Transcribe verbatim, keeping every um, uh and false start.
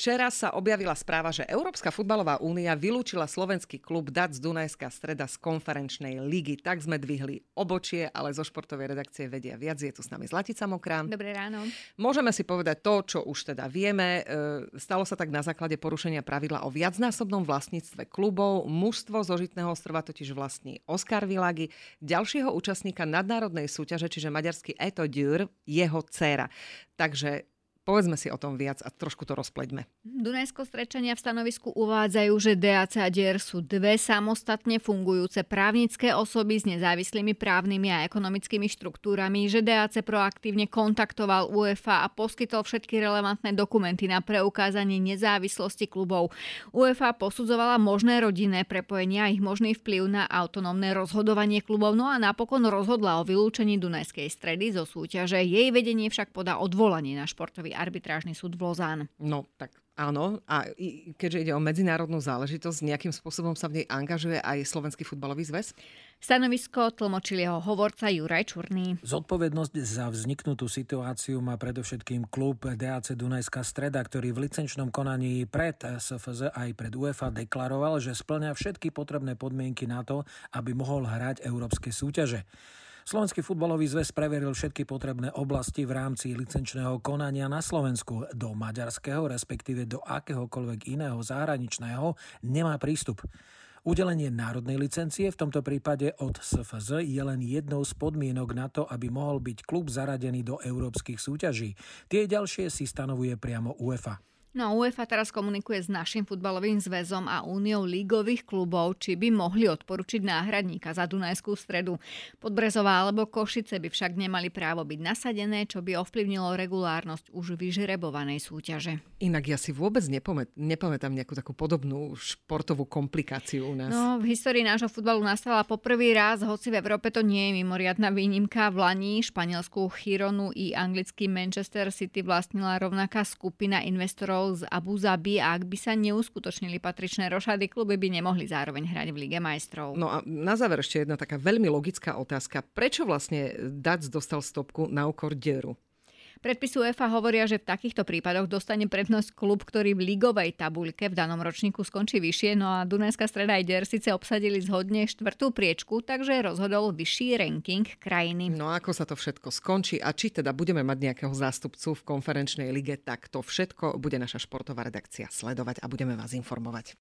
Včera sa objavila správa, že Európska futbalová únia vylúčila slovenský klub dé á cé Dunajská Streda z konferenčnej ligy. Tak sme dvihli obočie, ale zo športovej redakcie vedia viac. Je tu s nami Zlatica Mokrá. Dobré ráno. Môžeme si povedať to, čo už teda vieme. Stalo sa tak na základe porušenia pravidla o viacnásobnom vlastníctve klubov. Mužstvo zo Žitného Ostrova totiž vlastní Oskar Világi, ďalšieho účastníka nadnárodnej súťaže, čiže maďarský Eto Győr, jeho dcéra. Takže povedzme si o tom viac a trošku to rozpleďme. Dunajsko-Stredčania v stanovisku uvádzajú, že dé á cé a Győr sú dve samostatne fungujúce právnické osoby s nezávislými právnymi a ekonomickými štruktúrami, že dé á cé proaktívne kontaktoval UEFA a poskytol všetky relevantné dokumenty na preukázanie nezávislosti klubov. UEFA posudzovala možné rodinné prepojenia a ich možný vplyv na autonómne rozhodovanie klubov, no a napokon rozhodla o vylúčení Dunajskej Stredy zo súťaže. Jej vedenie však podá odvolanie na športový arbitrážny súd v Lausanne. No, tak áno. A keďže ide o medzinárodnú záležitosť, nejakým spôsobom sa v nej angažuje aj Slovenský futbalový zväz? Stanovisko tlmočil jeho hovorca Juraj Čurný. Zodpovednosť za vzniknutú situáciu má predovšetkým klub dé á cé Dunajská Streda, ktorý v licenčnom konaní pred es ef zet aj pred UEFA deklaroval, že spĺňa všetky potrebné podmienky na to, aby mohol hrať európske súťaže. Slovenský futbalový zväz preveril všetky potrebné oblasti v rámci licenčného konania na Slovensku. Do maďarského, respektíve do akéhokoľvek iného zahraničného nemá prístup. Udelenie národnej licencie, v tomto prípade od es ef zet, je len jednou z podmienok na to, aby mohol byť klub zaradený do európskych súťaží. Tie ďalšie si stanovuje priamo UEFA. No a UEFA teraz komunikuje s naším futbalovým zväzom a úniou lígových klubov, či by mohli odporučiť náhradníka za Dunajskú Stredu. Podbrezová alebo Košice by však nemali právo byť nasadené, čo by ovplyvnilo regulárnosť už vyžrebovanej súťaže. Inak ja si vôbec nepamät, nepamätám nejakú takú podobnú športovú komplikáciu u nás. No, v histórii nášho futbalu nastala poprvý raz, hoci v Európe to nie je mimoriadna výnimka. V lani španielskú Gironu i anglický Manchester City vlastnila rovnaká skupina investorov z Abu Zabi a ak by sa neuskutočnili patričné rošady, kluby by nemohli zároveň hrať v Lige majstrov. No a na záver ešte jedna taká veľmi logická otázka. Prečo vlastne dé á cé dostal stopku na úkor Győru? Predpisy UEFA hovoria, že v takýchto prípadoch dostane prednosť klub, ktorý v ligovej tabuľke v danom ročníku skončí vyššie, no a Dunajská Streda aj Győr síce obsadili zhodne štvrtú priečku, takže rozhodol vyšší ranking krajiny. No a ako sa to všetko skončí a či teda budeme mať nejakého zástupcu v konferenčnej lige, tak to všetko bude naša športová redakcia sledovať a budeme vás informovať.